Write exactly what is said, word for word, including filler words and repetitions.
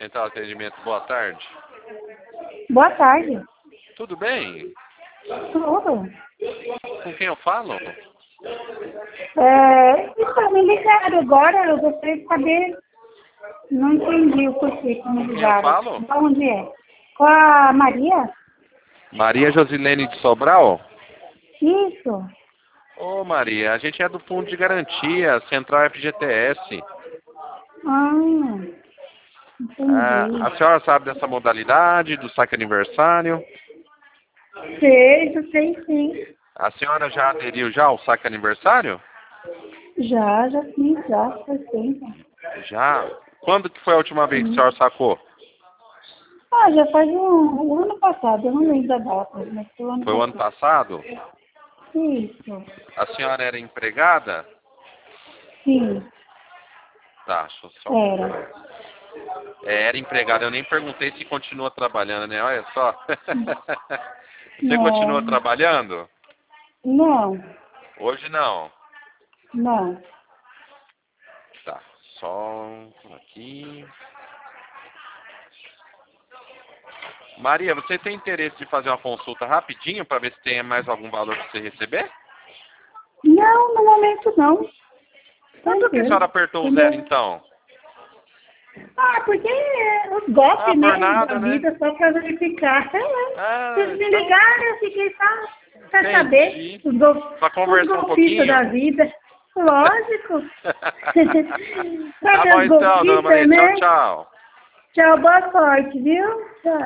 Central de Atendimento, boa tarde. Boa tarde. Tudo bem? Tudo. Com quem eu falo? É, então, me ligaram agora, eu gostaria de saber. Não entendi o porquê que me Com quem eu ligaram. falo? De onde é? Com a Maria? Maria Josilene de Sobral? Isso. Ô Maria, a gente é do Fundo de Garantia, Central F G T S. Ah, Ah, entendi. a senhora sabe dessa modalidade, do saque aniversário? Sei, eu sei sim. A senhora já aderiu já ao saque aniversário? Já, já fiz, já, faz tempo. Já? Quando que foi a última vez que a Sim. senhora sacou? Ah, já faz um, um ano passado, eu não lembro da data, mas foi o ano Foi o ano passado. passado? Isso. A senhora era empregada? Sim, Tá, deixa eu só ver. era. É, era empregada, eu nem perguntei se continua trabalhando, né? Olha só. Você continua Não, trabalhando? não, Hoje não. não. Tá, só um aqui. Maria, você tem interesse de fazer uma consulta rapidinho para ver se tem mais algum valor para você receber? Não, no momento não. Por que a senhora Tranquilo. apertou o zero Entendeu? então? Ah, porque os Ah, golpes, por né, nada, da né? vida, só pra verificar. Sei lá. Ah, Vocês me então ligaram, eu fiquei só pra saber entendi. os, gol... Só os conversar um golpistas da pouquinho? vida. Lógico. Tá Sabe bom as então, dona golpistas, Maria. Tchau, né? tchau. Tchau, boa sorte, viu? Tchau.